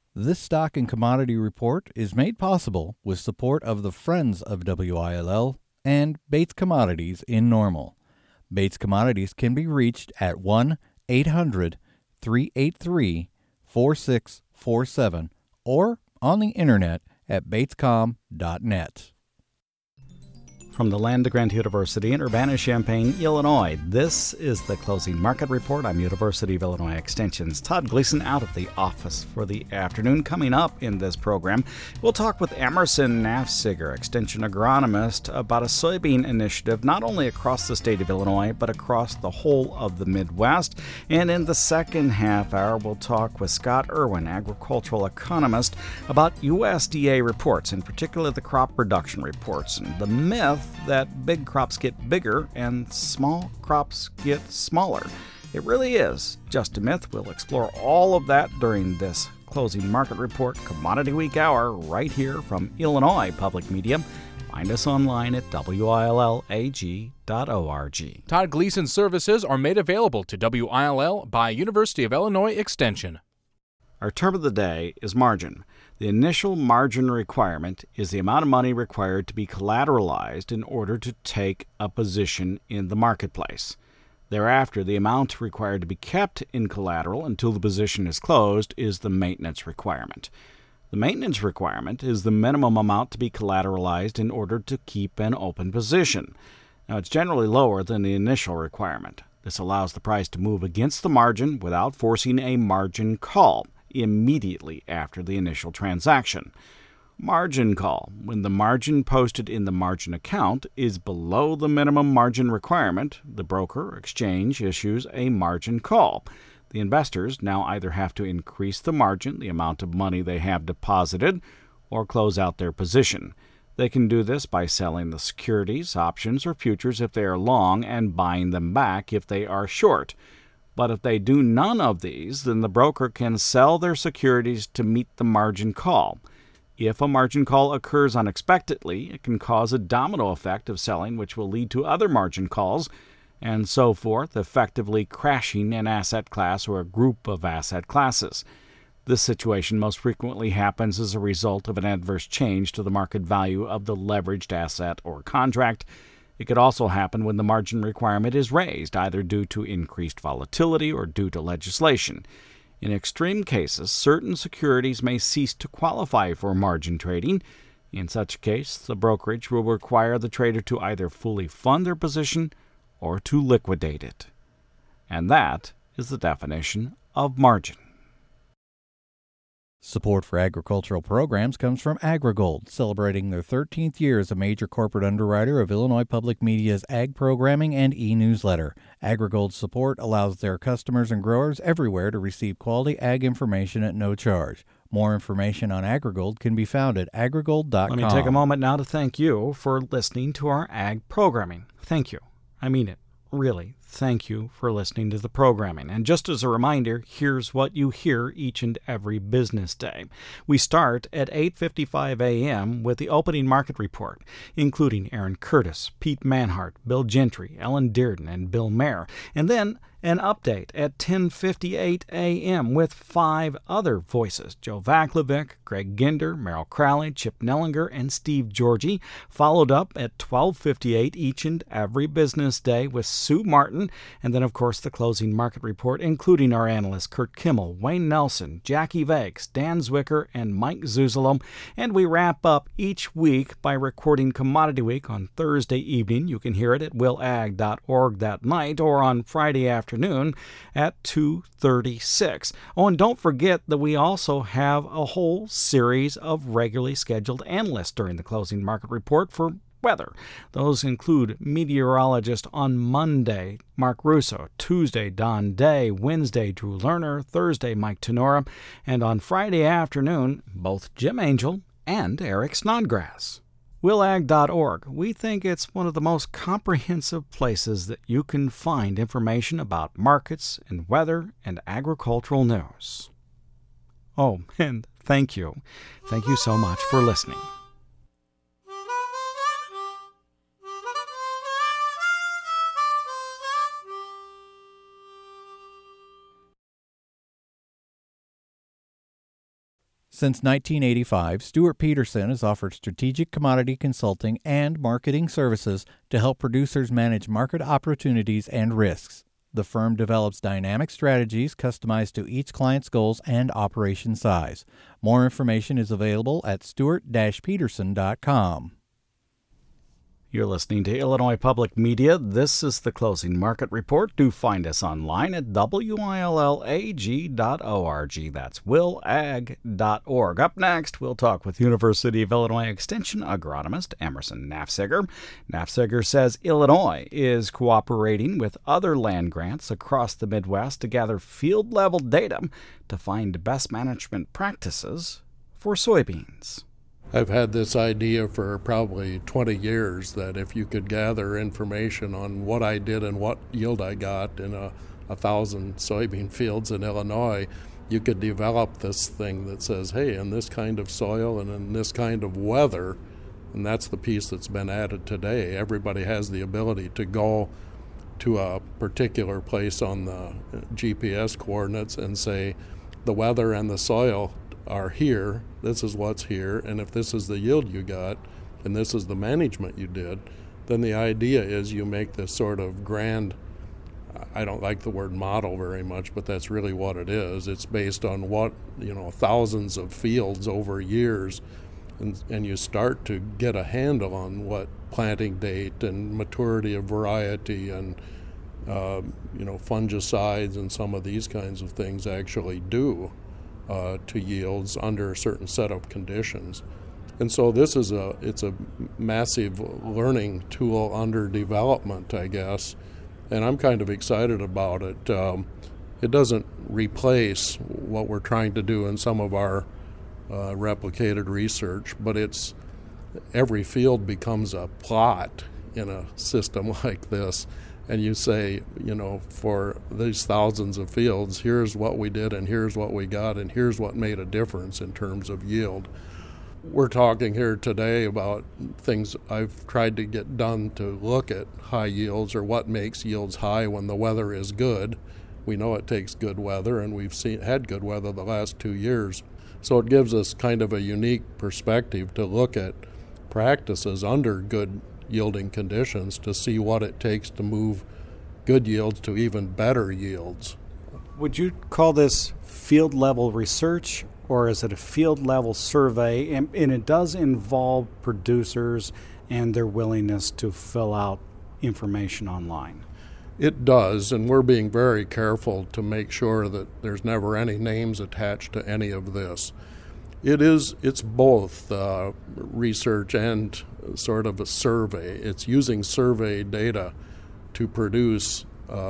This stock and commodity report is made possible with support of the Friends of WILL and Bates Commodities in Normal. Bates Commodities can be reached at 1-800-383-4647 or on the internet at batescom.net. From the land of Grant University in Urbana-Champaign, Illinois, this is the Closing Market Report. I'm University of Illinois Extension's Todd Gleason out of the office for the afternoon. Coming up in this program, we'll talk with Emerson Nafziger, Extension agronomist, about a soybean initiative not only across the state of Illinois, but across the whole of the Midwest. And in the second half hour, we'll talk with Scott Irwin, agricultural economist, about USDA reports, in particular the crop production reports, and the myth that big crops get bigger and small crops get smaller. It really is just a myth. We'll explore all of that during this Closing Market Report Commodity Week Hour right here from Illinois Public Media. Find us online at willag.org. Todd Gleason services are made available to WILL by University of Illinois Extension. Our term of the day is margin. The initial margin requirement is the amount of money required to be collateralized in order to take a position in the marketplace. Thereafter, the amount required to be kept in collateral until the position is closed is the maintenance requirement. The maintenance requirement is the minimum amount to be collateralized in order to keep an open position. Now, it's generally lower than the initial requirement. This allows the price to move against the margin without forcing a margin call immediately after the initial transaction. Margin call, when the margin posted in the margin account is below the minimum margin requirement, the broker or exchange issues a margin call. The investors now either have to increase the margin, the amount of money they have deposited, or close out their position. They can do this by selling the securities, options, or futures if they are long and buying them back if they are short. But if they do none of these, then the broker can sell their securities to meet the margin call. If a margin call occurs unexpectedly, it can cause a domino effect of selling, which will lead to other margin calls, and so forth, effectively crashing an asset class or a group of asset classes. This situation most frequently happens as a result of an adverse change to the market value of the leveraged asset or contract. It could also happen when the margin requirement is raised, either due to increased volatility or due to legislation. In extreme cases, certain securities may cease to qualify for margin trading. In such a case, the brokerage will require the trader to either fully fund their position or to liquidate it. And that is the definition of margin. Support for agricultural programs comes from AgriGold, celebrating their 13th year as a major corporate underwriter of Illinois Public Media's ag programming and e-newsletter. AgriGold's support allows their customers and growers everywhere to receive quality ag information at no charge. More information on AgriGold can be found at agrigold.com. Let me take a moment now to thank you for listening to our ag programming. Thank you. I mean it. Really, thank you for listening to the programming. And just as a reminder, here's what you hear each and every business day. We start at 8:55 a.m. with the opening market report, including Aaron Curtis, Pete Manhart, Bill Gentry, Ellen Dearden, and Bill Mayer. And then an update at 10:58 a.m. with 5 other voices: Joe Vaklovic, Greg Ginder, Merrill Crowley, Chip Nellinger, and Steve Georgie, followed up at 12:58 each and every business day with Sue Martin, and then, of course, the closing market report, including our analysts Kurt Kimmel, Wayne Nelson, Jackie Vakes, Dan Zwicker, and Mike Zuzolo. And we wrap up each week by recording Commodity Week on Thursday evening. You can hear it at willag.org that night or on Friday afternoon at 2:36. Oh, and don't forget that we also have a whole series of regularly scheduled analysts during the closing market report for weather. Those include meteorologist on Monday, Mark Russo, Tuesday, Don Day, Wednesday, Drew Lerner, Thursday, Mike Tenora, and on Friday afternoon, both Jim Angel and Eric Snodgrass. willag.org. We think it's one of the most comprehensive places that you can find information about markets and weather and agricultural news. Oh, and thank you. Thank you so much for listening. Since 1985, Stuart Peterson has offered strategic commodity consulting and marketing services to help producers manage market opportunities and risks. The firm develops dynamic strategies customized to each client's goals and operation size. More information is available at stuart-peterson.com. You're listening to Illinois Public Media. This is the Closing Market Report. Do find us online at willag.org. That's willag.org. Up next, we'll talk with University of Illinois Extension agronomist Emerson Nafziger. Nafziger says Illinois is cooperating with other land grants across the Midwest to gather field-level data to find best management practices for soybeans. I've had this idea for probably 20 years that if you could gather information on what I did and what yield I got in 1,000 soybean fields in Illinois, you could develop this thing that says, hey, in this kind of soil and in this kind of weather, and that's the piece that's been added today. Everybody has the ability to go to a particular place on the GPS coordinates and say, the weather and the soil are here, this is what's here, and if this is the yield you got, and this is the management you did, then the idea is you make this sort of grand, I don't like the word model very much, but that's really what it is. It's based on what, thousands of fields over years, and you start to get a handle on what planting date and maturity of variety and fungicides and some of these kinds of things actually do to yields under a certain set of conditions. And so this is it's a massive learning tool under development, I guess, and I'm kind of excited about it. It doesn't replace what we're trying to do in some of our replicated research, but every field becomes a plot in a system like this. And you say, for these thousands of fields, here's what we did and here's what we got and here's what made a difference in terms of yield. We're talking here today about things I've tried to get done to look at high yields or what makes yields high when the weather is good. We know it takes good weather, and we've had good weather the last 2 years. So it gives us kind of a unique perspective to look at practices under good yielding conditions to see what it takes to move good yields to even better yields. Would you call this field level research, or is it a field level survey? And it does involve producers and their willingness to fill out information online. It does, and we're being very careful to make sure that there's never any names attached to any of this. It's both research and sort of a survey. It's using survey data to produce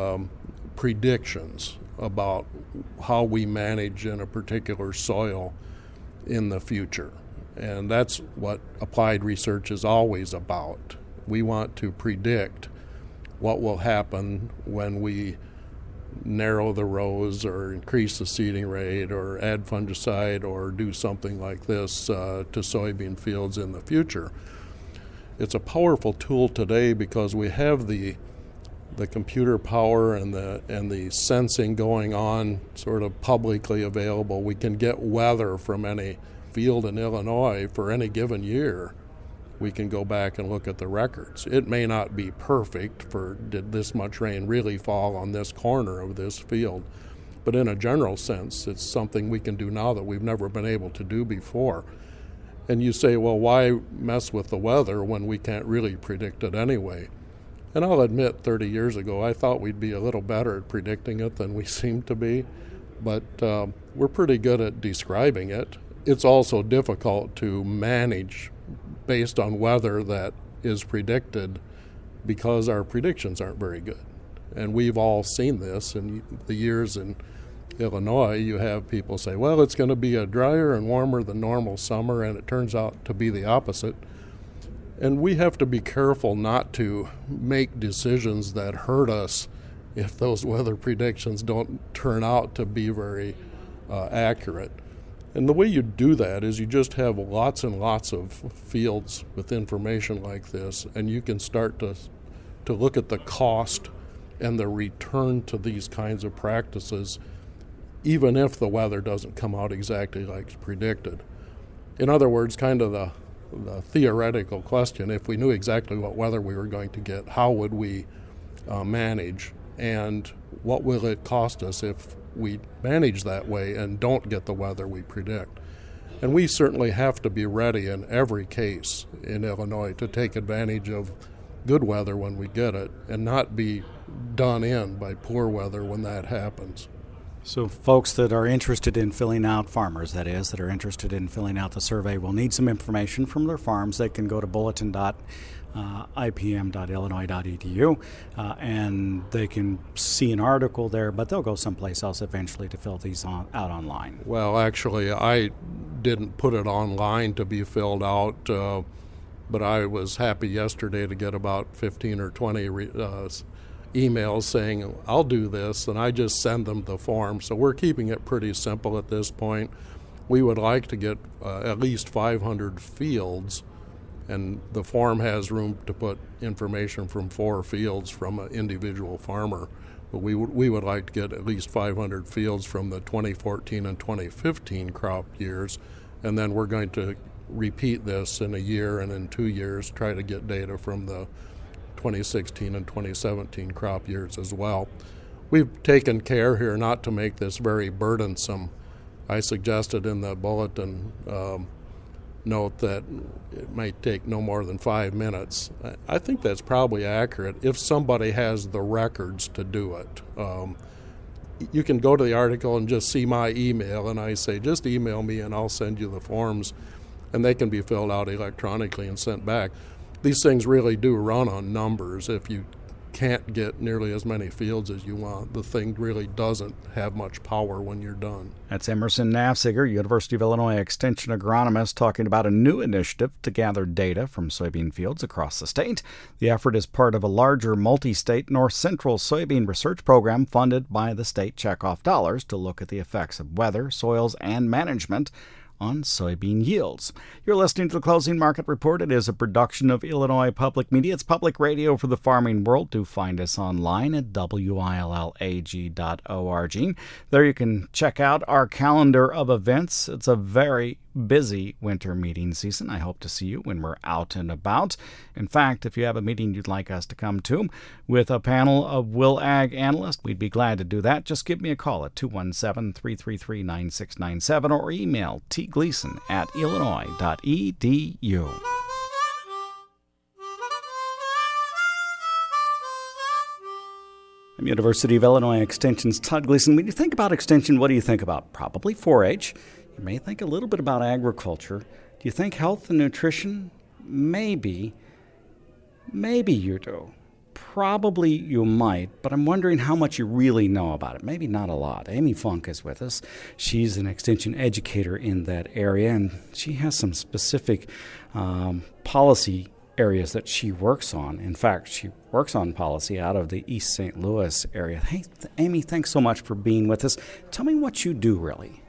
predictions about how we manage in a particular soil in the future. And that's what applied research is always about. We want to predict what will happen when we narrow the rows or increase the seeding rate or add fungicide or do something like this to soybean fields in the future. It's a powerful tool today because we have the computer power and the sensing going on sort of publicly available. We can get weather from any field in Illinois for any given year. We can go back and look at the records. It may not be perfect did this much rain really fall on this corner of this field, but in a general sense, it's something we can do now that we've never been able to do before. And you say, well, why mess with the weather when we can't really predict it anyway? And I'll admit 30 years ago, I thought we'd be a little better at predicting it than we seem to be, but we're pretty good at describing it. It's also difficult to manage based on weather that is predicted because our predictions aren't very good. And we've all seen this in the years in Illinois. You have people say, well, it's going to be a drier and warmer than normal summer, and it turns out to be the opposite. And we have to be careful not to make decisions that hurt us if those weather predictions don't turn out to be very accurate. And the way you do that is you just have lots and lots of fields with information like this, and you can start to look at the cost and the return to these kinds of practices even if the weather doesn't come out exactly like predicted. In other words, kind of the theoretical question, if we knew exactly what weather we were going to get, how would we manage, and what will it cost us if we manage that way and don't get the weather we predict? And we certainly have to be ready in every case in Illinois to take advantage of good weather when we get it and not be done in by poor weather when that happens. So folks that are interested in filling out, farmers that is, that are interested in filling out the survey will need some information from their farms. They can go to bulletin.ipm.illinois.edu and they can see an article there, but they'll go someplace else eventually to fill these out online. Well, actually, I didn't put it online to be filled out, but I was happy yesterday to get about 15 or 20 emails saying, I'll do this, and I just send them the form. So we're keeping it pretty simple at this point. We would like to get at least 500 fields, and the form has room to put information from 4 fields from an individual farmer. But we would like to get at least 500 fields from the 2014 and 2015 crop years, and then we're going to repeat this in a year and in 2 years, try to get data from the 2016 and 2017 crop years as well. We've taken care here not to make this very burdensome. I suggested in the bulletin note that it might take no more than 5 minutes. I think that's probably accurate if somebody has the records to do it. You can go to the article and just see my email, and I say, just email me and I'll send you the forms, and they can be filled out electronically and sent back. These things really do run on numbers. If you can't get nearly as many fields as you want, the thing really doesn't have much power when you're done. That's Emerson Nafziger, University of Illinois Extension agronomist, talking about a new initiative to gather data from soybean fields across the state. The effort is part of a larger multi-state North Central soybean research program funded by the state checkoff dollars to look at the effects of weather, soils, and management on soybean yields. You're listening to the Closing Market Report. It is a production of Illinois Public Media. It's public radio for the farming world. Do find us online at willag.org. There you can check out our calendar of events. It's a very busy winter meeting season. I hope to see you when we're out and about. In fact, if you have a meeting you'd like us to come to with a panel of WillAg analysts, we'd be glad to do that. Just give me a call at 217-333-9697 or email tgleason@illinois.edu. I'm University of Illinois Extension's Todd Gleason. When you think about Extension, what do you think about? Probably 4-H. You may think a little bit about agriculture. Do you think health and nutrition? Maybe. Maybe you do. Probably you might, but I'm wondering how much you really know about it. Maybe not a lot. Amy Funk is with us. She's an extension educator in that area, and she has some specific policy areas that she works on. In fact, she works on policy out of the East St. Louis area. Hey, Amy, thanks so much for being with us. Tell me what you do, really.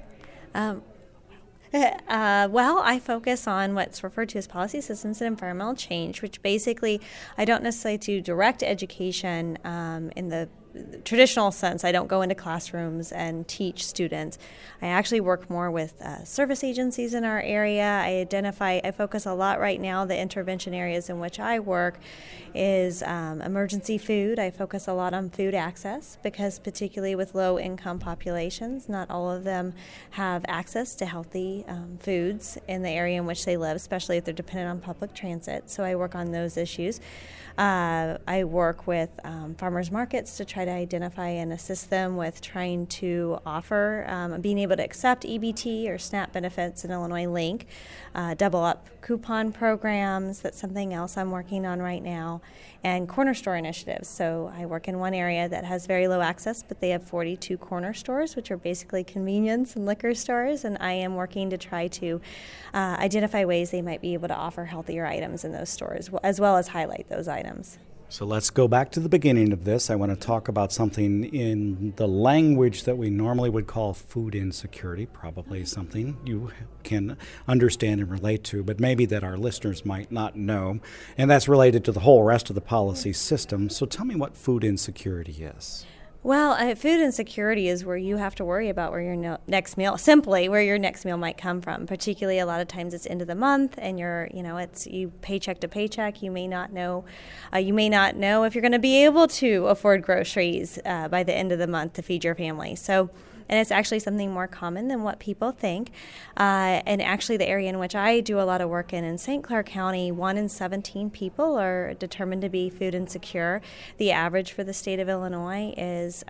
Well, I focus on what's referred to as policy systems and environmental change, which basically I don't necessarily do direct education in the traditional sense. I don't go into classrooms and teach students. I actually work more with service agencies in our area. I focus a lot right now. The intervention areas in which I work is emergency food. I focus a lot on food access because particularly with low income populations, not all of them have access to healthy foods in the area in which they live, especially if they're dependent on public transit. So I work on those issues. I work with farmers markets to try to identify and assist them with trying to offer, being able to accept EBT or SNAP benefits in Illinois Link, double up coupon programs. That's something else I'm working on right now, and corner store initiatives. So I work in one area that has very low access, but they have 42 corner stores, which are basically convenience and liquor stores, and I am working to try to identify ways they might be able to offer healthier items in those stores, as well as highlight those items. So let's go back to the beginning of this. I want to talk about something in the language that we normally would call food insecurity, probably something you can understand and relate to, but maybe that our listeners might not know, and that's related to the whole rest of the policy system. So tell me what food insecurity is. Well, food insecurity is where you have to worry about where your next meal, simply where your next meal might come from. Particularly, a lot of times it's end of the month, and it's you paycheck to paycheck. You may not know if you're going to be able to afford groceries by the end of the month to feed your family. And it's actually something more common than what people think. And actually, the area in which I do a lot of work in St. Clair County, 1 in 17 people are determined to be food insecure. The average for the state of Illinois is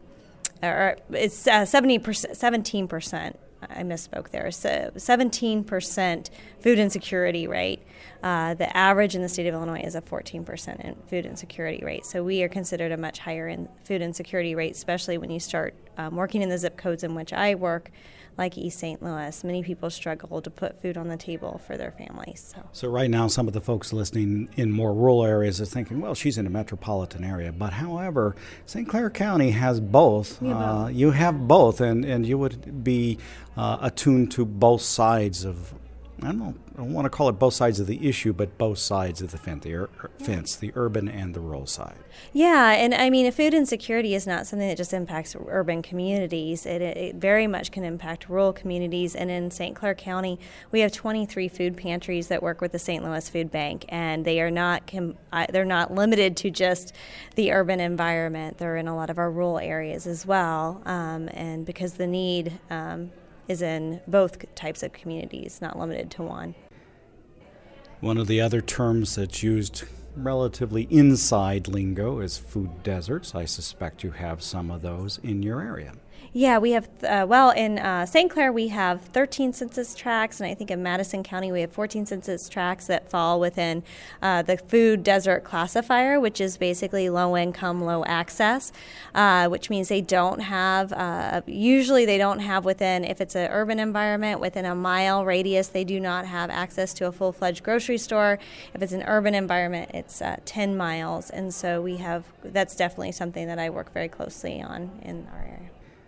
17%. I misspoke there. So 17% food insecurity rate. The average in the state of Illinois is a 14% in food insecurity rate. So we are considered a much higher in food insecurity rate, especially when you start working in the zip codes in which I work, like East St. Louis. Many people struggle to put food on the table for their families. So right now, some of the folks listening in more rural areas are thinking, well, she's in a metropolitan area. But however, St. Clair County has both. You have both, and you would be attuned to both sides of, I don't want to call it both sides of the issue, but both sides of the fence, the urban and the rural side. Yeah, and I mean, food insecurity is not something that just impacts urban communities. It very much can impact rural communities. And in St. Clair County, we have 23 food pantries that work with the St. Louis Food Bank, and they are they're not limited to just the urban environment. They're in a lot of our rural areas as well, and because the need is in both types of communities, not limited to one. One of the other terms that's used relatively inside lingo is food deserts. I suspect you have some of those in your area. Yeah, we have, in St. Clair we have 13 census tracts, and I think in Madison County we have 14 census tracts that fall within the food desert classifier, which is basically low income, low access, which means they don't have, usually they don't have within, if it's an urban environment, within a mile radius, they do not have access to a full-fledged grocery store. If it's an urban environment, it's 10 miles, and so that's definitely something that I work very closely on in our area.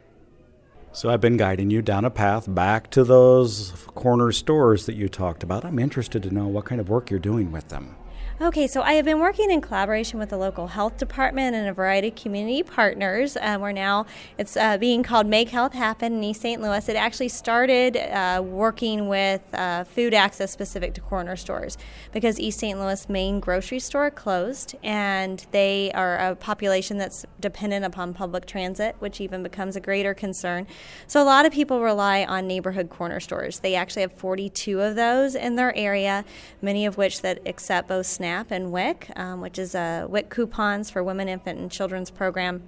So I've been guiding you down a path back to those corner stores that you talked about. I'm interested to know what kind of work you're doing with them. Okay, so I have been working in collaboration with the local health department and a variety of community partners. It's being called Make Health Happen in East St. Louis. It actually started working with food access specific to corner stores because East St. Louis main grocery store closed, and they are a population that's dependent upon public transit, which even becomes a greater concern. So a lot of people rely on neighborhood corner stores. They actually have 42 of those in their area, many of which that accept both SNAP and WIC, which is WIC coupons for Women, Infant, and Children's program.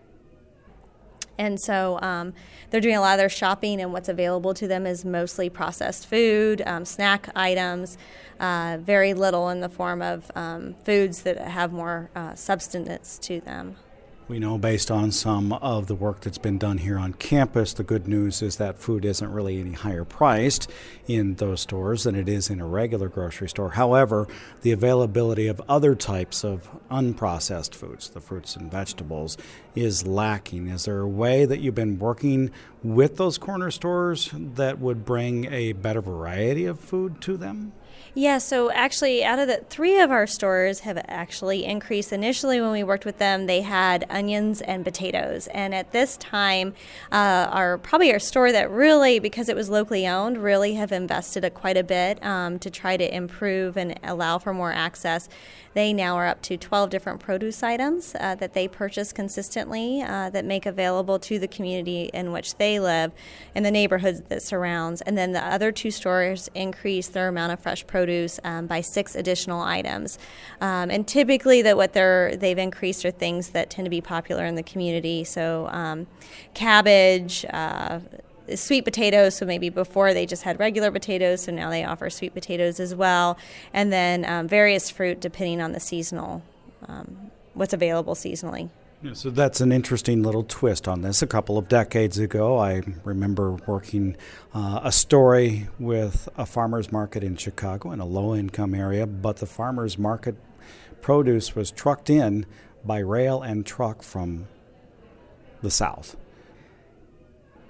And so they're doing a lot of their shopping, and what's available to them is mostly processed food, snack items, very little in the form of foods that have more substance to them. We know based on some of the work that's been done here on campus, the good news is that food isn't really any higher priced in those stores than it is in a regular grocery store. However, the availability of other types of unprocessed foods, the fruits and vegetables, is lacking. Is there a way that you've been working with those corner stores that would bring a better variety of food to them? Yeah, so actually out of the 3 of our stores have actually increased. Initially when we worked with them, they had onions and potatoes. And at this time, our store that really, because it was locally owned, really have invested quite a bit to try to improve and allow for more access. They now are up to 12 different produce items that they purchase consistently that make available to the community in which they live and the neighborhoods that surrounds. And then the other 2 stores increase their amount of fresh produce by 6 additional items. And typically what they've increased are things that tend to be popular in the community. So cabbage, sweet potatoes, so maybe before they just had regular potatoes, so now they offer sweet potatoes as well, and then various fruit depending on the seasonal, what's available seasonally. Yeah, so that's an interesting little twist on this. A couple of decades ago, I remember working a story with a farmer's market in Chicago in a low-income area, but the farmer's market produce was trucked in by rail and truck from the south.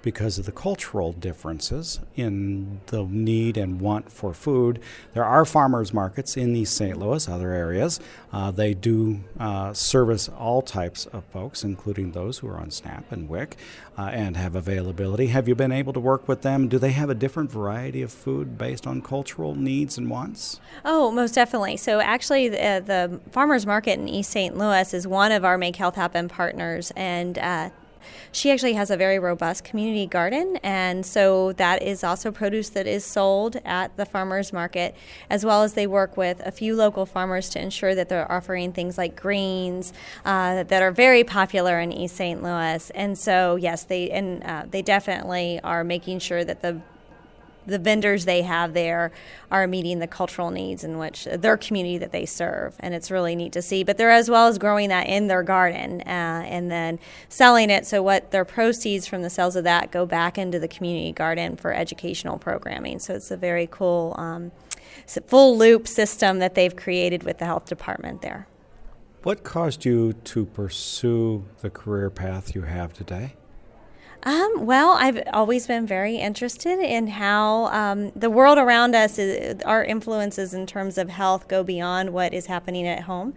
because of the cultural differences in the need and want for food. There are farmers markets in East St. Louis, other areas. They do service all types of folks, including those who are on SNAP and WIC and have availability. Have you been able to work with them? Do they have a different variety of food based on cultural needs and wants? Oh, most definitely. So actually, the farmers market in East St. Louis is one of our Make Health Happen partners, and she actually has a very robust community garden, and so that is also produce that is sold at the farmers market, as well as they work with a few local farmers to ensure that they're offering things like greens that are very popular in East St. Louis. And so, yes, they definitely are making sure that the vendors they have there are meeting the cultural needs in which their community that they serve, and it's really neat to see. But they're as well as growing that in their garden and then selling it, so what their proceeds from the sales of that go back into the community garden for educational programming. So it's a very cool full loop system that they've created with the health department there. What caused you to pursue the career path you have today? Well, I've always been very interested in how the world around us, our influences in terms of health go beyond what is happening at home,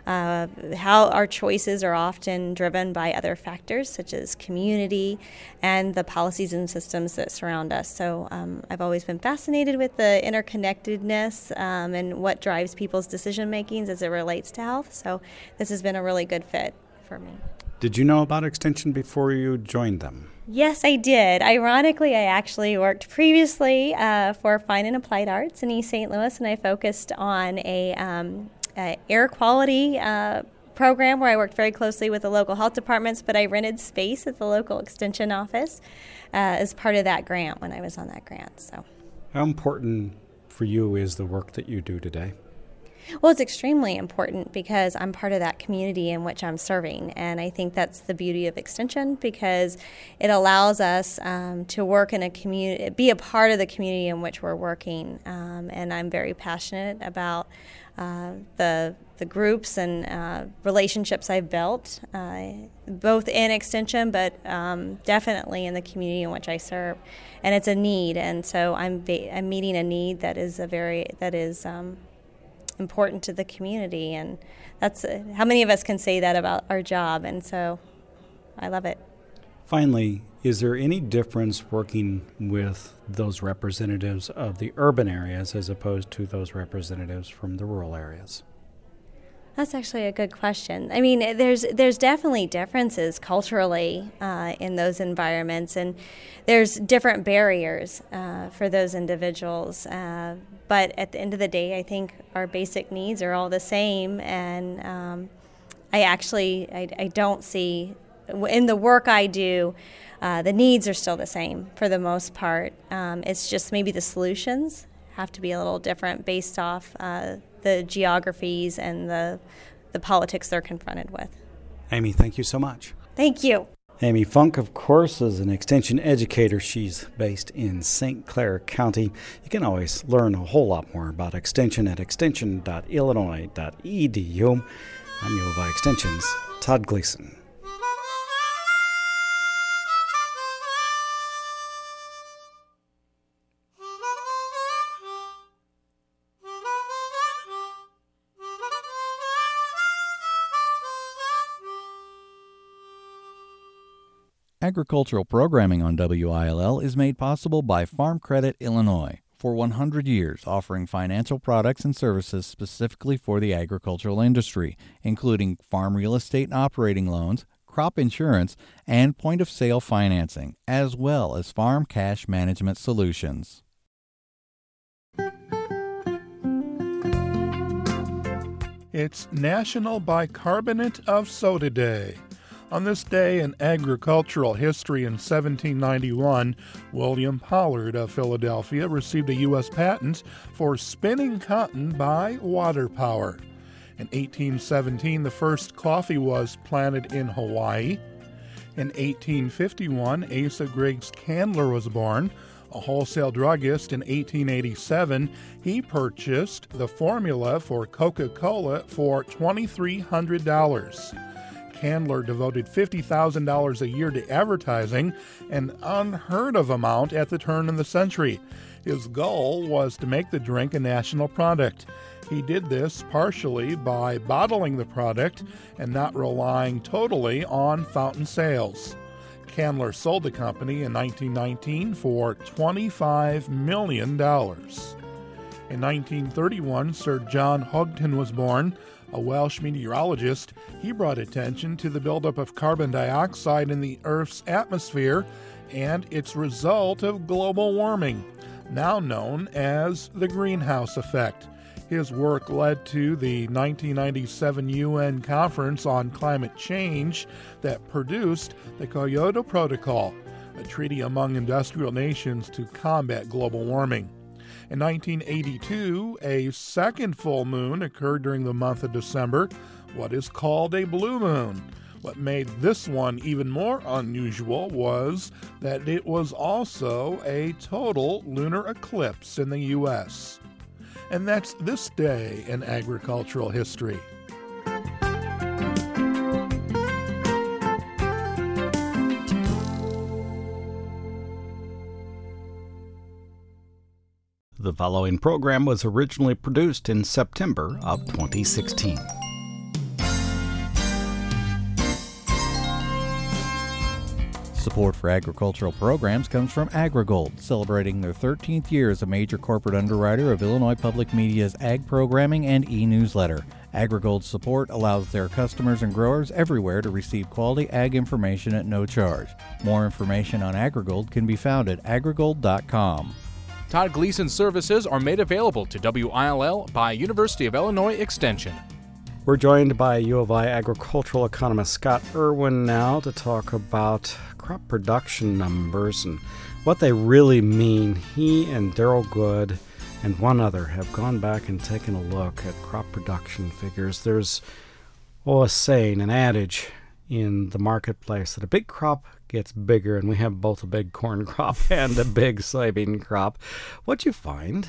how our choices are often driven by other factors such as community and the policies and systems that surround us. So I've always been fascinated with the interconnectedness and what drives people's decision makings as it relates to health. So this has been a really good fit for me. Did you know about Extension before you joined them? Yes, I did. Ironically, I actually worked previously for Fine and Applied Arts in East St. Louis, and I focused on a air quality program where I worked very closely with the local health departments, but I rented space at the local extension office as part of that grant when I was on that grant. So, how important for you is the work that you do today? Well, it's extremely important because I'm part of that community in which I'm serving, and I think that's the beauty of Extension, because it allows us to work in a community, be a part of the community in which we're working, and I'm very passionate about the groups and relationships I've built, both in Extension, but definitely in the community in which I serve, and it's a need, and so I'm meeting a need that is important to the community, and that's how many of us can say that about our job, and so I love it. Finally, is there any difference working with those representatives of the urban areas as opposed to those representatives from the rural areas? That's actually a good question. I mean, there's definitely differences culturally in those environments, and there's different barriers for those individuals. But at the end of the day, I think our basic needs are all the same, and I don't see, in the work I do, the needs are still the same for the most part. It's just maybe the solutions have to be a little different based off the geographies and the politics they're confronted with. Amy, thank you so much. Thank you. Amy Funk, of course, is an extension educator. She's based in St. Clair County. You can always learn a whole lot more about Extension at extension.illinois.edu. I'm U of I Extension's Todd Gleason. Agricultural programming on WILL is made possible by Farm Credit Illinois, for 100 years offering financial products and services specifically for the agricultural industry, including farm real estate and operating loans, crop insurance, and point-of-sale financing, as well as farm cash management solutions. It's National Bicarbonate of Soda Day. On this day in agricultural history in 1791, William Pollard of Philadelphia received a U.S. patent for spinning cotton by water power. In 1817, the first coffee was planted in Hawaii. In 1851, Asa Griggs Candler was born. A wholesale druggist in 1887, he purchased the formula for Coca-Cola for $2,300. Candler devoted $50,000 a year to advertising, an unheard of amount at the turn of the century. His goal was to make the drink a national product. He did this partially by bottling the product and not relying totally on fountain sales. Candler sold the company in 1919 for $25 million. In 1931, Sir John Houghton was born. A Welsh meteorologist, he brought attention to the buildup of carbon dioxide in the Earth's atmosphere and its result of global warming, now known as the greenhouse effect. His work led to the 1997 UN Conference on Climate Change that produced the Kyoto Protocol, a treaty among industrial nations to combat global warming. In 1982, a second full moon occurred during the month of December, what is called a blue moon. What made this one even more unusual was that it was also a total lunar eclipse in the U.S. And that's this day in agricultural history. The following program was originally produced in September of 2016. Support for agricultural programs comes from AgriGold, celebrating their 13th year as a major corporate underwriter of Illinois Public Media's ag programming and e-newsletter. AgriGold's support allows their customers and growers everywhere to receive quality ag information at no charge. More information on AgriGold can be found at agrigold.com. Todd Gleason services are made available to WILL by University of Illinois Extension. We're joined by U of I agricultural economist Scott Irwin now to talk about crop production numbers and what they really mean. He and Daryl Good and one other have gone back and taken a look at crop production figures. There's a saying, an adage in the marketplace that a big crop gets bigger, and we have both a big corn crop and a big soybean crop. What'd you find?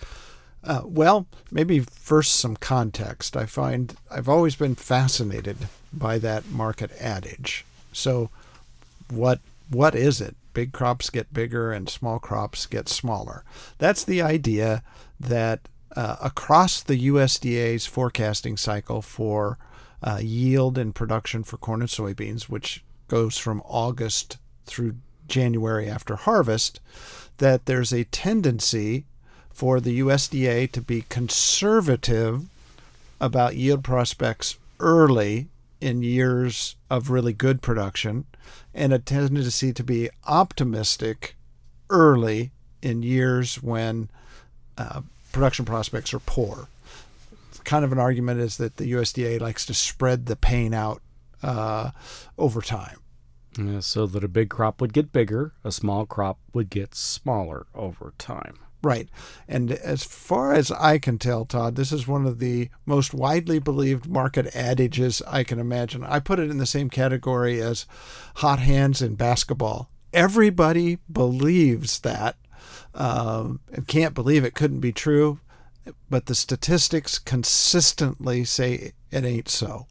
Well, maybe first some context. I've always been fascinated by that market adage. So what is it? Big crops get bigger and small crops get smaller. That's the idea that across the USDA's forecasting cycle for yield and production for corn and soybeans, which goes from August through January after harvest, that there's a tendency for the USDA to be conservative about yield prospects early in years of really good production, and a tendency to be optimistic early in years when production prospects are poor. Kind of an argument is that the USDA likes to spread the pain out over time. Yeah, so that a big crop would get bigger, a small crop would get smaller over time. Right. And as far as I can tell, Todd, this is one of the most widely believed market adages I can imagine. I put it in the same category as hot hands in basketball. Everybody believes that and can't believe it couldn't be true, but the statistics consistently say it ain't so.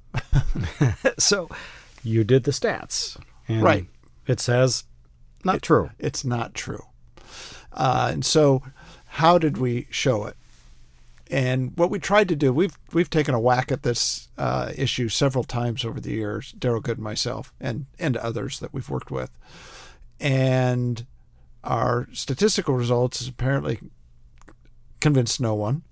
So you did the stats. And right. It says not true. It's not true. And so how did we show it? And what we tried to do, we've taken a whack at this issue several times over the years, Daryl Good and myself, and others that we've worked with. And our statistical results apparently convinced no one.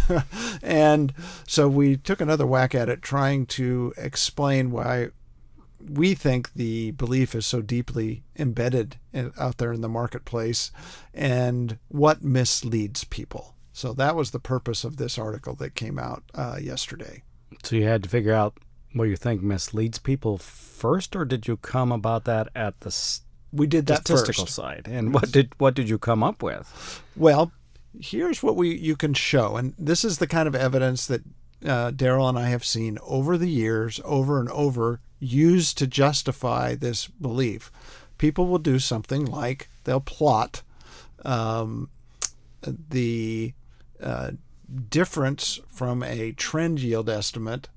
And so we took another whack at it, trying to explain why we think the belief is so deeply embedded out there in the marketplace and what misleads people. So that was the purpose of this article that came out yesterday. So you had to figure out what you think misleads people first, or did you come about that at the we did that statistical first. Side? And what did you come up with? Well, here's what you can show, and this is the kind of evidence that Daryl and I have seen over the years, over and over, used to justify this belief. People will do something like they'll plot the difference from a trend yield estimate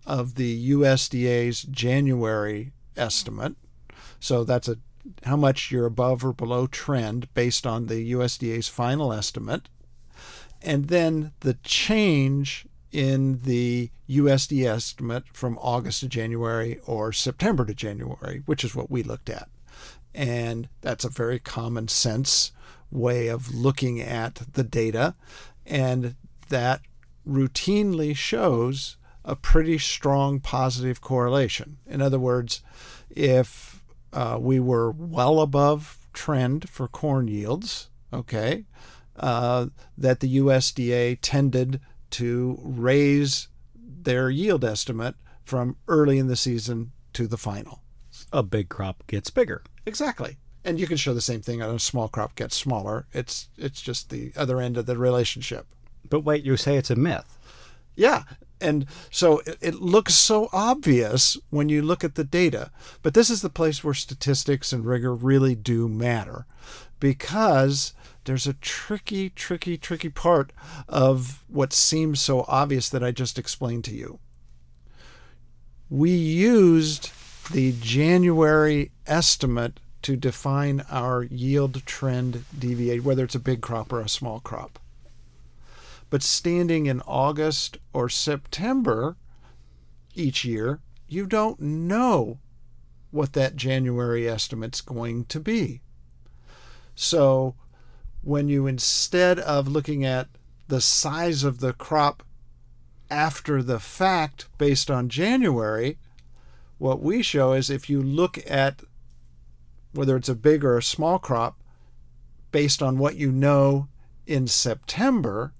of the USDA's January estimate. So that's how much you're above or below trend based on the USDA's final estimate. And then the change in the USDA estimate from August to January or September to January, which is what we looked at. And that's a very common sense way of looking at the data. And that routinely shows a pretty strong positive correlation. In other words, if we were well above trend for corn yields, okay, that the USDA tended to raise their yield estimate from early in the season to the final. A big crop gets bigger. Exactly. And you can show the same thing on a small crop gets smaller. It's just the other end of the relationship. But wait, you say it's a myth. Yeah. And so it looks so obvious when you look at the data. But this is the place where statistics and rigor really do matter, because there's a tricky part of what seems so obvious that I just explained to you. We used the January estimate to define our yield trend deviation, whether it's a big crop or a small crop. But standing in August or September each year, you don't know what that January estimate's going to be. So when you, instead of looking at the size of the crop after the fact based on January, what we show is if you look at whether it's a big or a small crop based on what you know in September,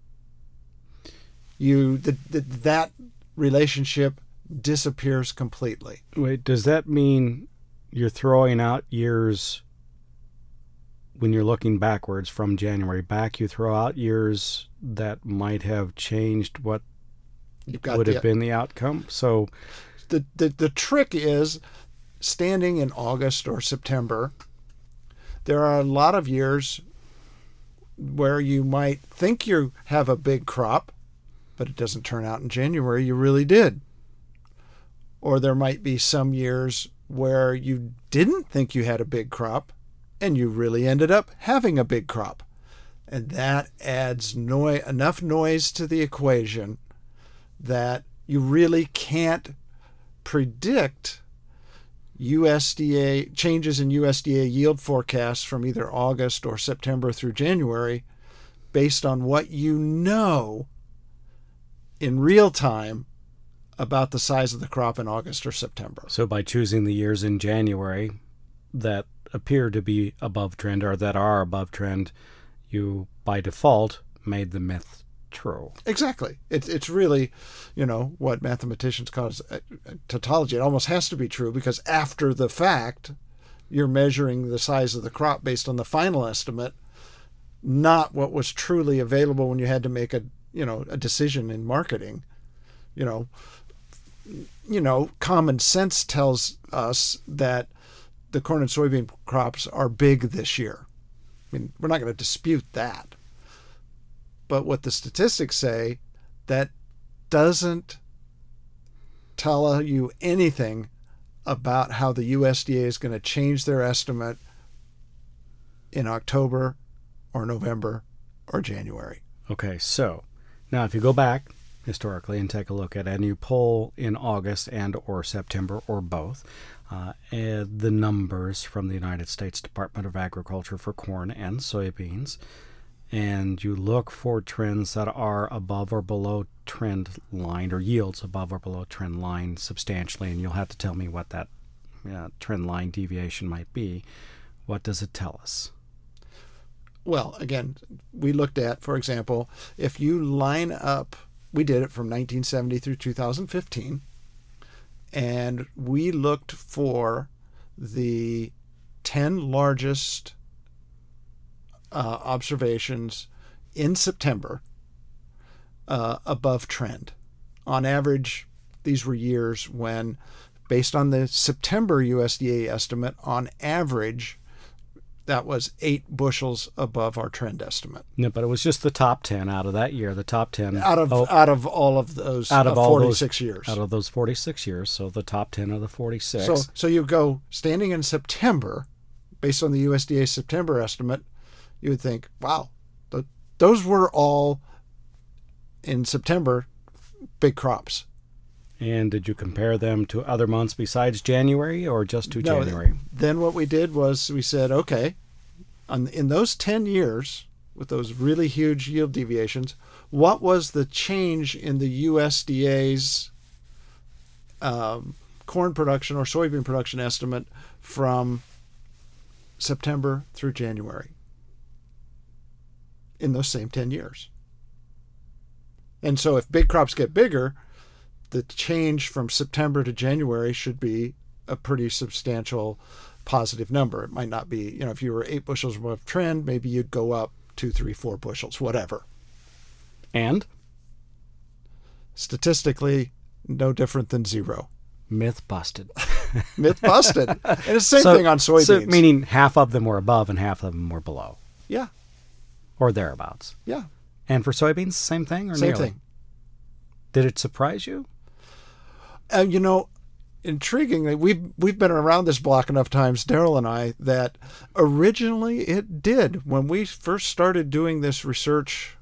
that relationship disappears completely. Wait, does that mean you're throwing out years when you're looking backwards from January back? You throw out years that might have changed what would have been the outcome? So the trick is, standing in August or September, there are a lot of years where you might think you have a big crop, but it doesn't turn out in January you really did. Or there might be some years where you didn't think you had a big crop and you really ended up having a big crop. And that adds enough noise to the equation that you really can't predict USDA changes in USDA yield forecasts from either August or September through January based on what you know in real time about the size of the crop in August or September. So by choosing the years in January that appear to be above trend or that are above trend, you by default made the myth true. Exactly. It's really, what mathematicians call a tautology. It almost has to be true because after the fact, you're measuring the size of the crop based on the final estimate, not what was truly available when you had to make a decision in marketing. Common sense tells us that the corn and soybean crops are big this year. I mean, we're not going to dispute that. But what the statistics say, that doesn't tell you anything about how the USDA is going to change their estimate in October or November or January. Okay, so now if you go back historically and take a look at it, and you pull in August and or September or both, the numbers from the United States Department of Agriculture for corn and soybeans, and you look for trends that are above or below trend line, or yields above or below trend line substantially, and you'll have to tell me what that trend line deviation might be. What does it tell us? Well, again, we looked at, for example, if you line up, we did it from 1970 through 2015, and we looked for the 10 largest observations in September above trend. On average, these were years when, based on the September USDA estimate, on average, that was 8 bushels above our trend estimate. No, but it was just the top 10 out of that year. The top 10 out of all of those out of all 46 those, years. Out of those 46 years, so the top 10 of the 46. So you go standing in September, based on the USDA September estimate, you would think, wow, those were all in September big crops. And did you compare them to other months besides January or just to January? Then what we did was we said, okay, in those 10 years with those really huge yield deviations, what was the change in the USDA's corn production or soybean production estimate from September through January in those same 10 years? And so if big crops get bigger, the change from September to January should be a pretty substantial positive number. It might not be, if you were 8 bushels above trend, maybe you'd go up 2, 3, 4 bushels, whatever. And? Statistically, no different than 0. Myth busted. Myth busted. And it's the same thing on soybeans. So meaning half of them were above and half of them were below. Yeah. Or thereabouts. Yeah. And for soybeans, same thing or same nearly? Thing. Did it surprise you? Intriguingly, we've been around this block enough times, Daryl and I, that originally it did. When we first started doing this research,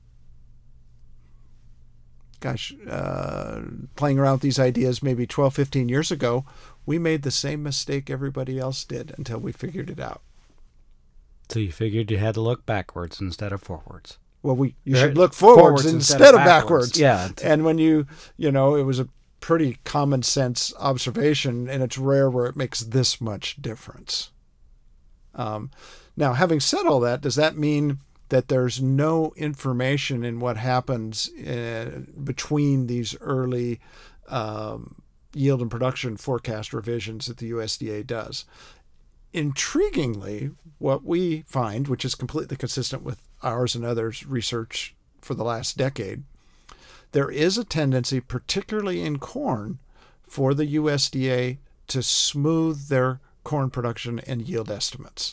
playing around with these ideas maybe 12, 15 years ago, we made the same mistake everybody else did until we figured it out. So you figured you had to look backwards instead of forwards. Well, you should look forwards instead of backwards. Yeah. And when it was a pretty common sense observation, and it's rare where it makes this much difference. Now, having said all that, does that mean that there's no information in what happens between these early yield and production forecast revisions that the USDA does? Intriguingly, what we find, which is completely consistent with ours and others' research for the last decade, there is a tendency, particularly in corn, for the USDA to smooth their corn production and yield estimates.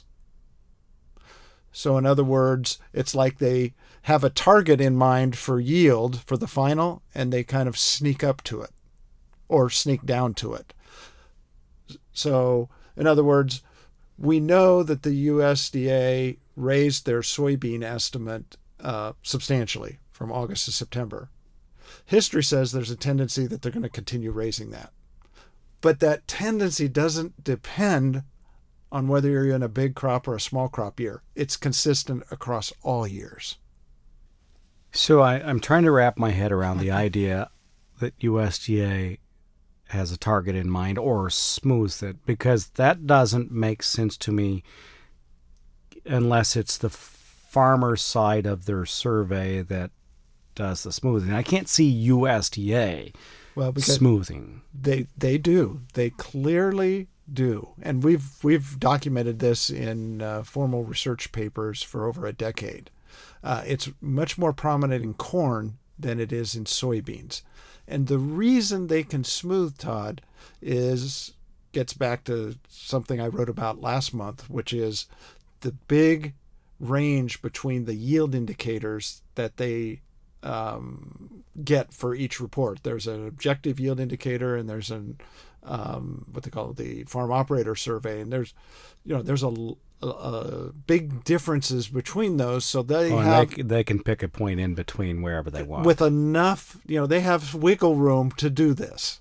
So in other words, it's like they have a target in mind for yield for the final, and they kind of sneak up to it or sneak down to it. So in other words, we know that the USDA raised their soybean estimate substantially from August to September. History says there's a tendency that they're going to continue raising that. But that tendency doesn't depend on whether you're in a big crop or a small crop year. It's consistent across all years. So I'm trying to wrap my head around the idea that USDA has a target in mind or smooths it, because that doesn't make sense to me unless it's the farmer side of their survey that does the smoothing. I can't see USDA smoothing. They do. They clearly do. And we've documented this in formal research papers for over a decade. It's much more prominent in corn than it is in soybeans. And the reason they can smooth, Todd, gets back to something I wrote about last month, which is the big range between the yield indicators that they get for each report. There's an objective yield indicator, and there's an what they call the farm operator survey, and there's a big differences between those. So they can pick a point in between wherever they want with enough. They have wiggle room to do this.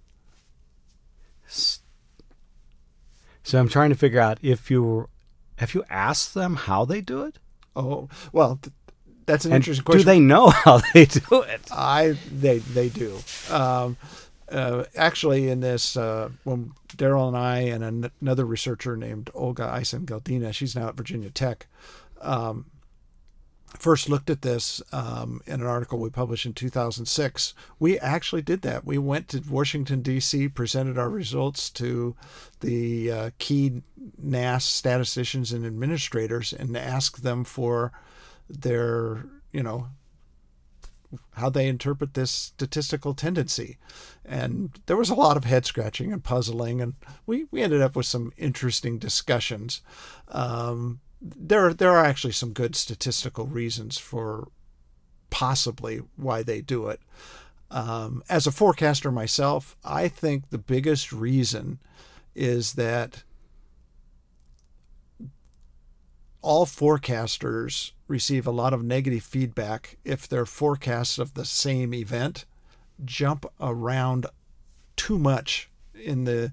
So I'm trying to figure out have you asked them how they do it? Oh well. That's an interesting question. Do they know how they do it? They do. Actually, in this, when Daryl and I and another researcher named Olga Eisen-Galdina, she's now at Virginia Tech, first looked at this in an article we published in 2006, we actually did that. We went to Washington, D.C., presented our results to the key NASS statisticians and administrators, and asked them for their, how they interpret this statistical tendency. And there was a lot of head scratching and puzzling, and we ended up with some interesting discussions. There are actually some good statistical reasons for possibly why they do it. As a forecaster myself, I think the biggest reason is that all forecasters receive a lot of negative feedback if their forecasts of the same event jump around too much in the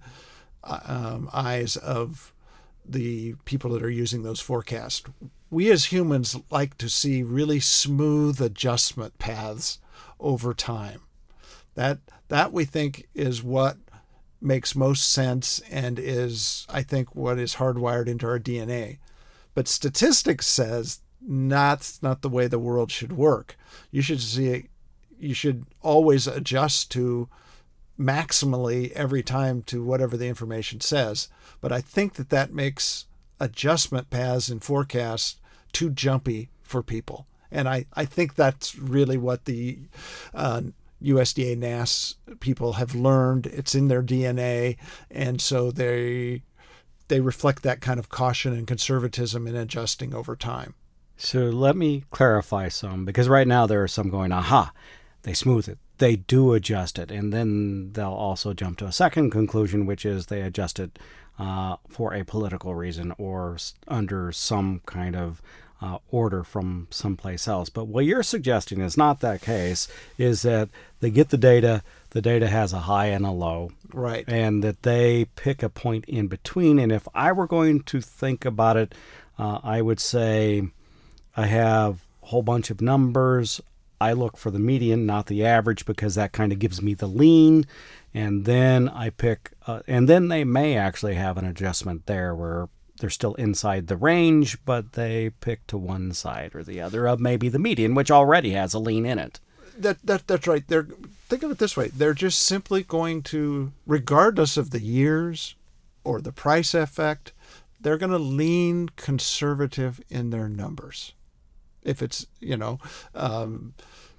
eyes of the people that are using those forecasts. We as humans like to see really smooth adjustment paths over time. That we think is what makes most sense and is, I think, what is hardwired into our DNA. But statistics says that's not the way the world should work. You should always adjust to maximally every time to whatever the information says. But I think that makes adjustment paths in forecasts too jumpy for people. And I think that's really what the USDA NASS people have learned. It's in their DNA. And so they reflect that kind of caution and conservatism in adjusting over time. So let me clarify some, because right now there are some going, aha, they smooth it. They do adjust it. And then they'll also jump to a second conclusion, which is they adjust it for a political reason or under some kind of order from someplace else. But what you're suggesting is not that case, is that they get the data has a high and a low. Right. And that they pick a point in between. And if I were going to think about it, I would say I have a whole bunch of numbers. I look for the median, not the average, because that kind of gives me the lean. And then I pick, and then they may actually have an adjustment there where they're still inside the range, but they pick to one side or the other of maybe the median, which already has a lean in it. That's right. Think of it this way. They're just simply going to, regardless of the years or the price effect, they're going to lean conservative in their numbers. If it's, when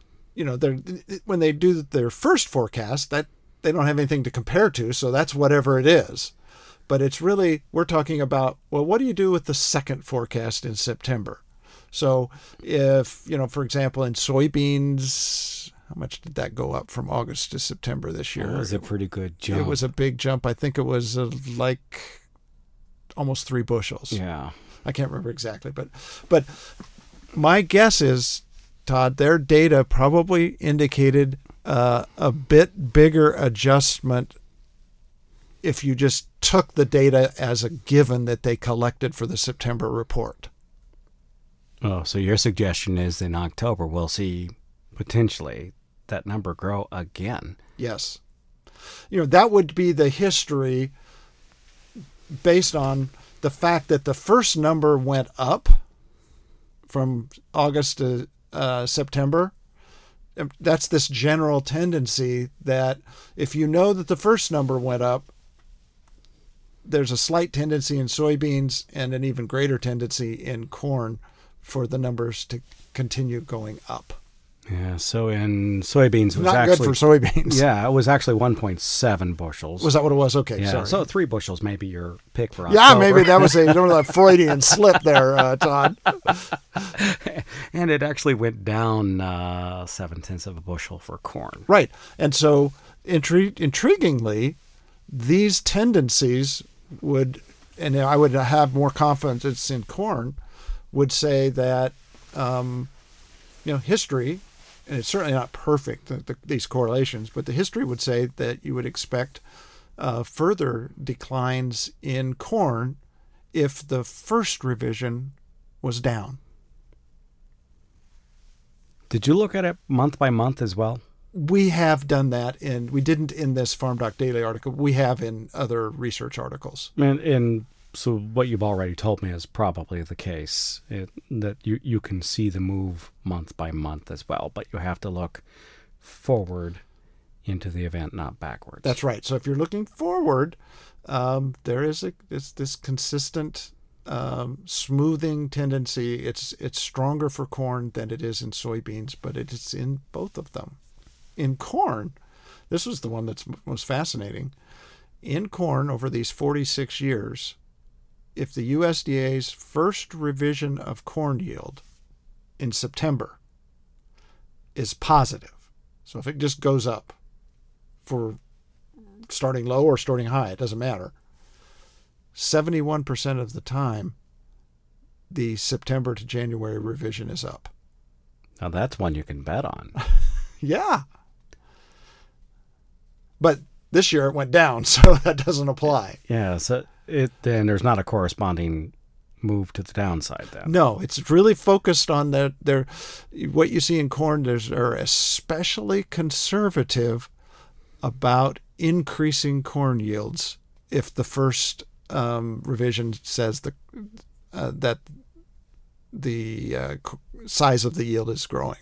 they do their first forecast, that they don't have anything to compare to, so that's whatever it is. But it's really, we're talking about, well, what do you do with the second forecast in September? So if, for example, in soybeans, how much did that go up from August to September this year? It was a pretty good jump. It was a big jump. I think it was like almost 3 bushels. Yeah. I can't remember exactly, but my guess is, Todd, their data probably indicated a bit bigger adjustment if you just took the data as a given that they collected for the September report. Oh, so your suggestion is in October we'll see potentially that number grow again. Yes. That would be the history based on the fact that the first number went up from August to September. That's this general tendency that if you know that the first number went up, there's a slight tendency in soybeans and an even greater tendency in corn for the numbers to continue going up. Yeah, so in soybeans it was not actually good for soybeans. Yeah, it was actually 1.7 bushels. Was that what it was? Okay, yeah, sorry. So 3 bushels may be your pick for October. Yeah, maybe that was a Freudian slip there, Todd. And it actually went down 0.7 of a bushel for corn. Right, and so intriguingly, these tendencies would, and I would have more confidence in corn, would say that history, and it's certainly not perfect, these correlations, but the history would say that you would expect further declines in corn if the first revision was down. Did you look at it month by month as well? We have done that, and we didn't in this Farm Doc Daily article. We have in other research articles. And so what you've already told me is probably the case, that you can see the move month by month as well, but you have to look forward into the event, not backwards. That's right. So if you're looking forward, there is this consistent smoothing tendency. It's stronger for corn than it is in soybeans, but it's in both of them. In corn, this was the one that's most fascinating. In corn, over these 46 years, if the USDA's first revision of corn yield in September is positive, so if it just goes up for starting low or starting high, it doesn't matter, 71% of the time, the September to January revision is up. Now that's one you can bet on. Yeah. But this year it went down, so that doesn't apply. Yeah, so then there's not a corresponding move to the downside then. No, it's really focused on what you see in corn. They're especially conservative about increasing corn yields if the first revision says that the size of the yield is growing.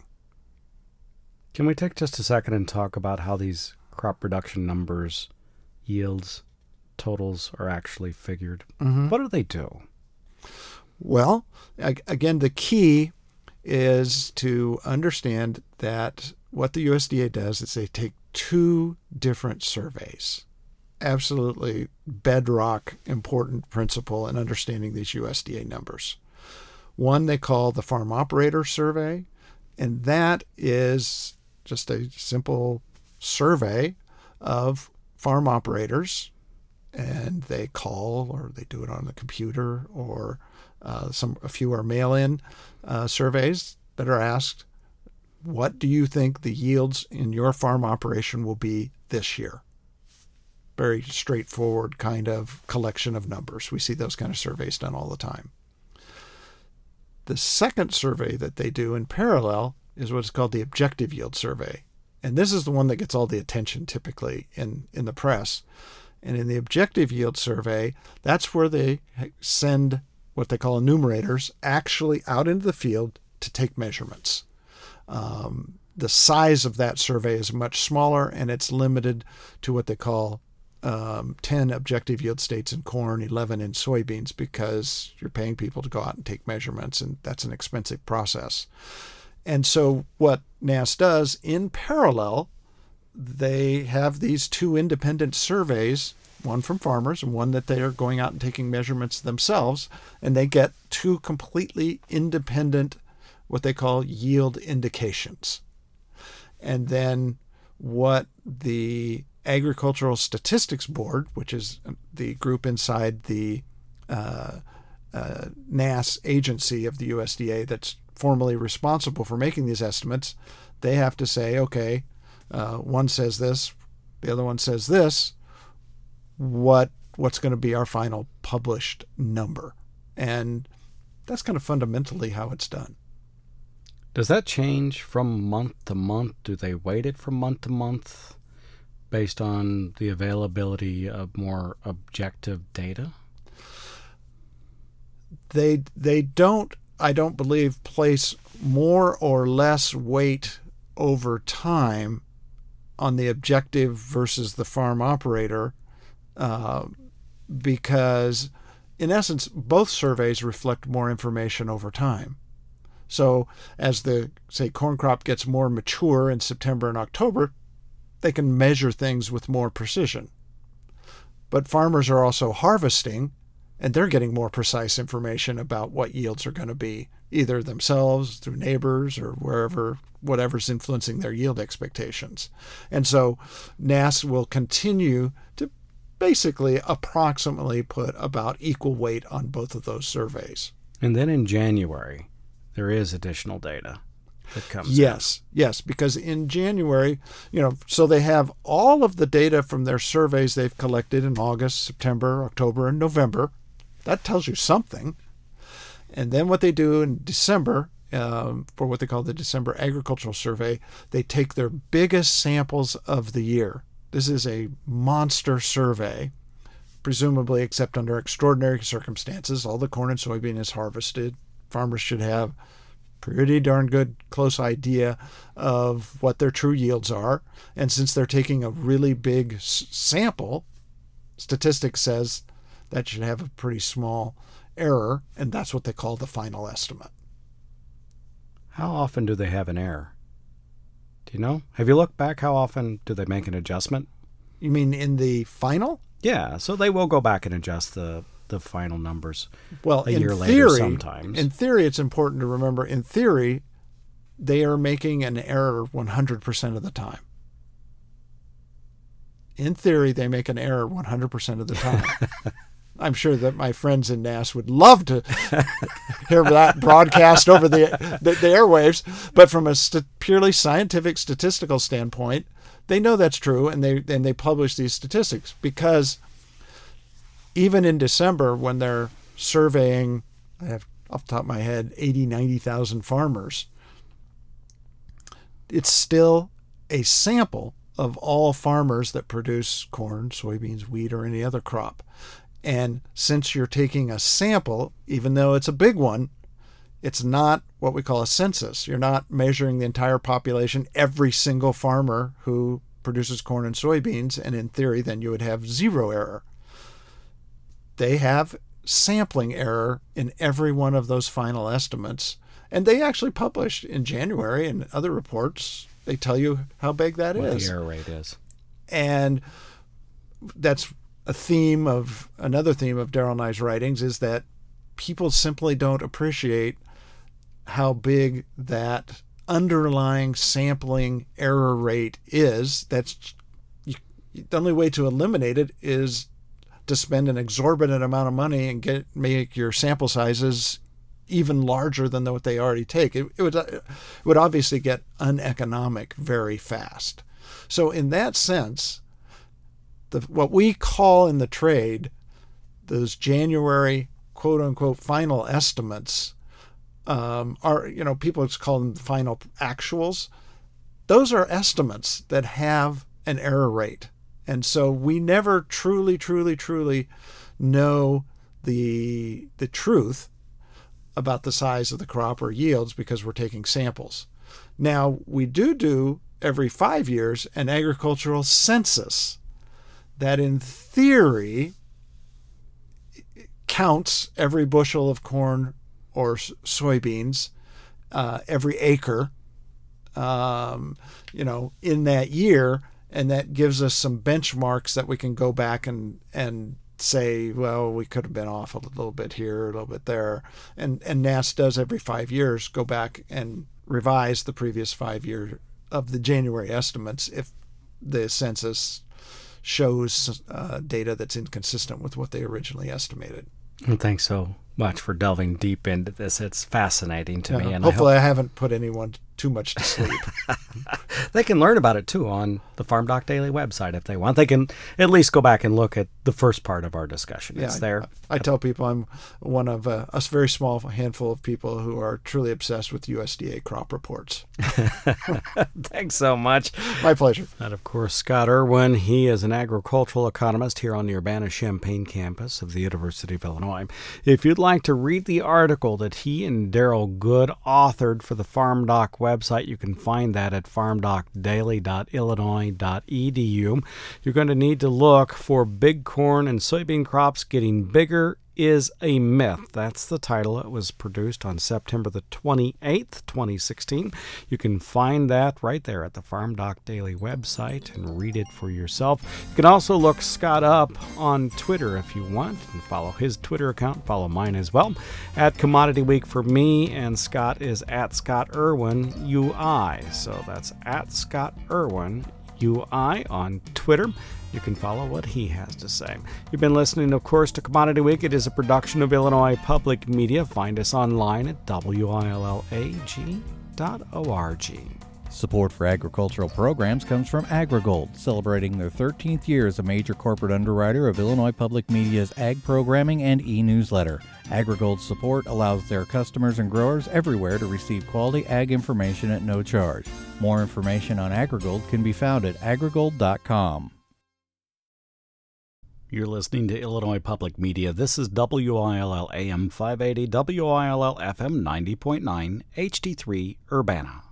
Can we take just a second and talk about how these crop production numbers, yields, totals are actually figured? Mm-hmm. What do they do? Well, again, the key is to understand that what the USDA does is they take two different surveys. Absolutely bedrock important principle in understanding these USDA numbers. One they call the Farm Operator Survey, and that is just a simple survey of farm operators, and they call or they do it on the computer, or a few are mail-in surveys that are asked, what do you think the yields in your farm operation will be this year? Very straightforward kind of collection of numbers. We see those kind of surveys done all the time. The second survey that they do in parallel is what's called the Objective Yield Survey. And this is the one that gets all the attention typically in the press. And in the Objective Yield Survey, that's where they send what they call enumerators actually out into the field to take measurements. The size of that survey is much smaller, and it's limited to what they call 10 objective yield states in corn, 11 in soybeans, because you're paying people to go out and take measurements, and that's an expensive process. And so what NASS does, in parallel, they have these two independent surveys, one from farmers and one that they are going out and taking measurements themselves, and they get two completely independent, what they call yield indications. And then what the Agricultural Statistics Board, which is the group inside the NASS agency of the USDA that's formally responsible for making these estimates, they have to say, okay, one says this, the other one says this, what's going to be our final published number? And that's kind of fundamentally how it's done. Does that change from month to month? Do they weight it from month to month based on the availability of more objective data? They don't, I don't believe, place more or less weight over time on the objective versus the farm operator, because in essence, both surveys reflect more information over time. So as the, say, corn crop gets more mature in September and October, they can measure things with more precision. But farmers are also harvesting, and they're getting more precise information about what yields are going to be, either themselves, through neighbors, or whatever's influencing their yield expectations. And so NASS will continue to basically approximately put about equal weight on both of those surveys. And then in January, there is additional data that comes Yes, because in January, so they have all of the data from their surveys they've collected in August, September, October, and November. That tells you something. And then what they do in December, for what they call the December Agricultural Survey, they take their biggest samples of the year. This is a monster survey, presumably, except under extraordinary circumstances. All the corn and soybean is harvested. Farmers should have pretty darn good close idea of what their true yields are. And since they're taking a really big sample, statistics says that should have a pretty small error, and that's what they call the final estimate. How often do they have an error? Do you know? Have you looked back? How often do they make an adjustment? You mean in the final? Yeah, so they will go back and adjust the final numbers Well, a in year theory, later sometimes. In theory, it's important to remember, in theory, they are making an error 100% of the time. In theory, they make an error 100% of the time. I'm sure that my friends in NASS would love to hear that broadcast over the airwaves, but from a purely scientific statistical standpoint, they know that's true, and they publish these statistics because even in December, when they're surveying, I have off the top of my head, 80, 90,000 farmers, it's still a sample of all farmers that produce corn, soybeans, wheat, or any other crop. And since you're taking a sample, even though it's a big one, it's not what we call a census. You're not measuring the entire population, every single farmer who produces corn and soybeans, and in theory, then you would have zero error. They have sampling error in every one of those final estimates. And they actually published in January and other reports, they tell you how big that is. What the error rate is. And that's another theme of Darrell Nye's writings is that people simply don't appreciate how big that underlying sampling error rate is. The only way to eliminate it is to spend an exorbitant amount of money and make your sample sizes even larger than what they already take. It would obviously get uneconomic very fast. So in that sense, what we call in the trade those January quote unquote final estimates are, people call them final actuals. Those are estimates that have an error rate. And so we never truly know the truth about the size of the crop or yields because we're taking samples. Now, we do every 5 years an agricultural census that in theory counts every bushel of corn or soybeans, every acre, in that year, and that gives us some benchmarks that we can go back and say, well, we could have been off a little bit here, a little bit there. And NASS does every 5 years go back and revise the previous 5 year of the January estimates if the census shows data that's inconsistent with what they originally estimated. And thanks so much for delving deep into this. It's fascinating to me. And hopefully I haven't put anyone too much to sleep. They can learn about it, too, on the Farm Doc Daily website if they want. They can at least go back and look at the first part of our discussion. It's there. I tell people I'm one of a very small handful of people who are truly obsessed with USDA crop reports. Thanks so much. My pleasure. And, of course, Scott Irwin. He is an agricultural economist here on the Urbana-Champaign campus of the University of Illinois. If you'd like to read the article that he and Darrell Good authored for the Farm Doc website, you can find that at farmdocdaily.illinois.edu. You're going to need to look for big corn and soybean crops getting bigger is a myth. That's the title. It was produced on September the 28th, 2016. You can find that right there at the Farm Doc Daily website and read it for yourself. You can also look Scott up on Twitter if you want and follow his Twitter account. Follow mine as well at Commodity Week for me, and Scott is at Scott Irwin UI. So that's at Scott Irwin UI on Twitter. You can follow what he has to say. You've been listening, of course, to Commodity Week. It is a production of Illinois Public Media. Find us online at willag.org. Support for agricultural programs comes from AgriGold, celebrating their 13th year as a major corporate underwriter of Illinois Public Media's ag programming and e-newsletter. AgriGold's support allows their customers and growers everywhere to receive quality ag information at no charge. More information on AgriGold can be found at agrigold.com. You're listening to Illinois Public Media. This is WILL AM 580, WILL FM 90.9, HD3 Urbana.